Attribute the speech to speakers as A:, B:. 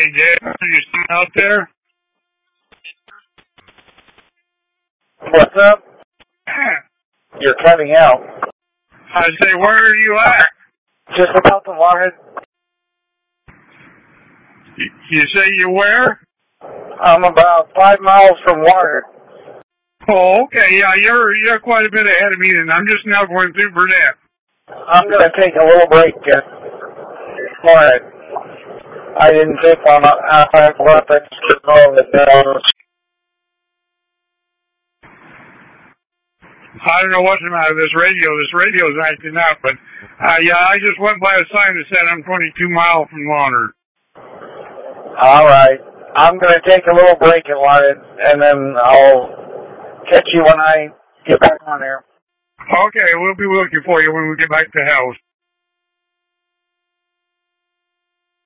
A: Hey, Dad, are you still out there?
B: What's up? You're cutting out.
A: I say, where are you at?
B: Just about the water.
A: You say you where?
B: I'm about 5 miles from water.
A: Oh, okay, yeah, you're quite a bit ahead of me, and I'm just now going through Burnett.
B: I'm going to take a little break here. All right. I didn't think on I left it all the down.
A: I don't know what's the matter with this radio. This radio's acting up, but yeah, I just went by a sign that said I'm 22 miles from water.
B: All right. I'm going to take a little break and then I'll catch you when I get back on there.
A: Okay, we'll be looking for you when we get back to the house.